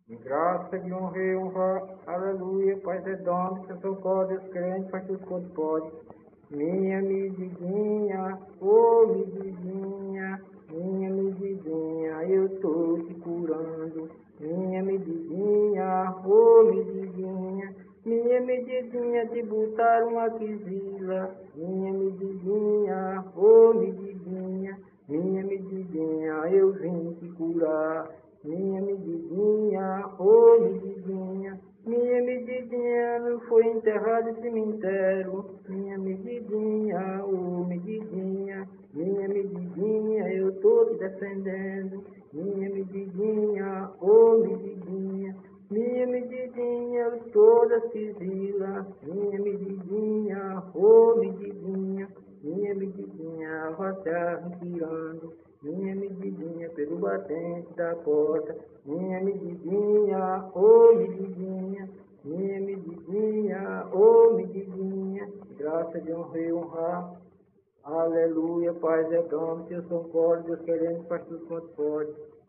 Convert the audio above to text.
Graça de honra e honra, aleluia, Pai é dono, seu socorro, Deus crente, faz tudo quanto pode. Minha medidinha, ô medidinha, eu tô te curando. Minha medidinha, ô minha medidinha, te botaram uma quisila. Minha medidinha, ô minha medidinha, eu vim te curar. Minha medidinha, ô minha medidinha não foi enterrada em cemitério. Minha medidinha, ô minha medidinha, eu tô te defendendo. Minha medidinha, ô minha medidinha, eu tô da Cisila. Minha medidinha, ô minha medidinha, vai se arretirando. Minha medidinha pelo batente da porta. Minha medidinha, ô medidinha, ô medidinha, graça de honra e honrar. Aleluia, paz é dono, Deus socorre, Deus querendo, faz tudo quanto pode.